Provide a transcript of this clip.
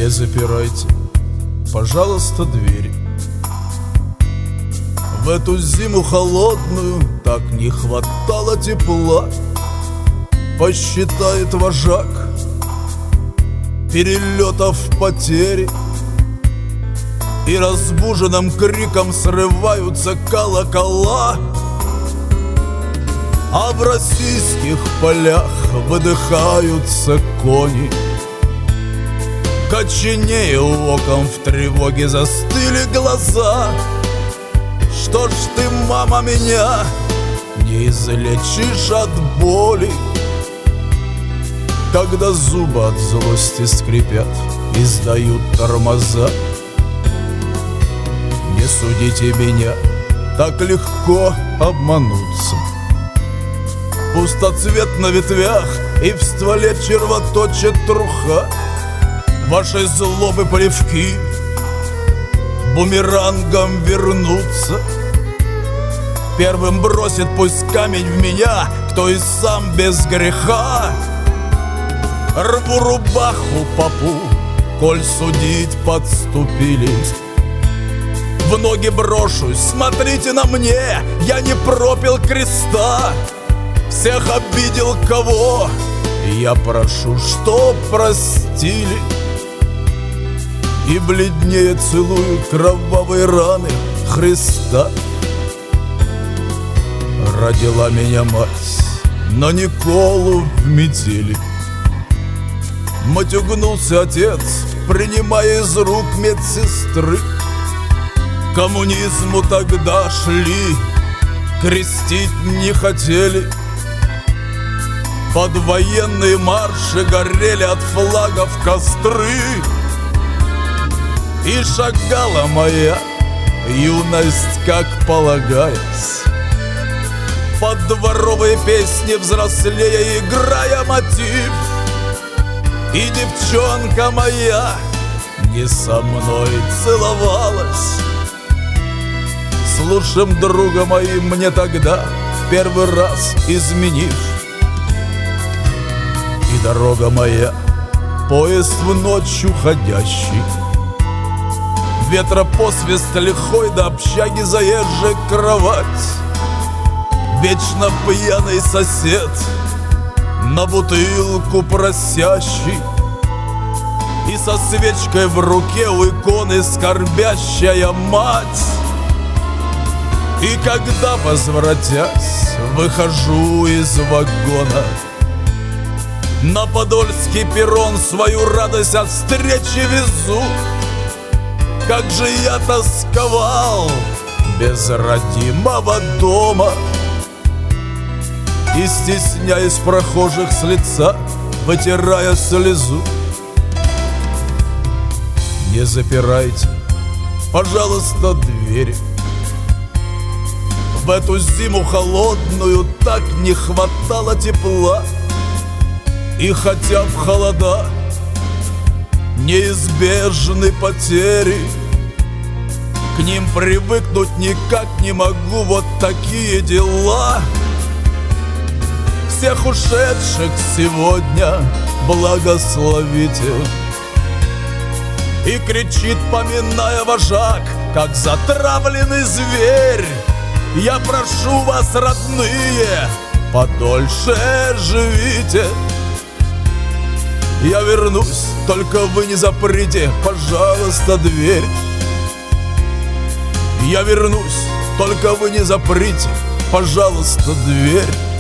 Не запирайте, пожалуйста, двери. В эту зиму холодную так не хватало тепла. Посчитает вожак перелетов потери, и разбуженным криком срываются колокола. А в российских полях выдыхаются кони. Коченея оком в тревоге застыли глаза. Что ж ты, мама, меня не излечишь от боли, когда зубы от злости скрипят и сдают тормоза? Не судите меня, так легко обмануться. Пустоцвет на ветвях, и в стволе червоточит труха. Вашей злобы плевки бумерангом вернутся. Первым бросит пусть камень в меня, кто и сам без греха. Рву рубаху попу, коль судить подступили. В ноги брошусь, смотрите на мне, я не пропил креста. Всех обидел кого, я прошу, чтоб простили. И бледнее целую кровавые раны Христа. Родила меня мать на Николу в метели. Матюгнулся отец, принимая из рук медсестры. Коммунизму тогда шли, крестить не хотели. Под военные марши горели от флагов костры. И шагала моя юность, как полагается, под дворовые песни взрослея, играя мотив. И девчонка моя не со мной целовалась с лучшим другом моим, мне тогда в первый раз изменив. И дорога моя — поезд в ночь уходящий. Ветропосвист лихой до общаги заезжая кровать. Вечно пьяный сосед на бутылку просящий. И со свечкой в руке у иконы скорбящая мать. И когда, возвратясь, выхожу из вагона, на подольский перрон свою радость от встречи везу. Как же я тосковал без родимого дома. И, стесняясь прохожих с лица, вытирая слезу. Не запирайте, пожалуйста, двери. В эту зиму холодную так не хватало тепла. И хотя в холода неизбежны потери, к ним привыкнуть никак не могу, вот такие дела. Всех ушедших сегодня благословите. И кричит, поминая вожак, как затравленный зверь: я прошу вас, родные, подольше живите. Я вернусь, только вы не заприте, пожалуйста, дверь. Я вернусь, только вы не заприте, пожалуйста, дверь.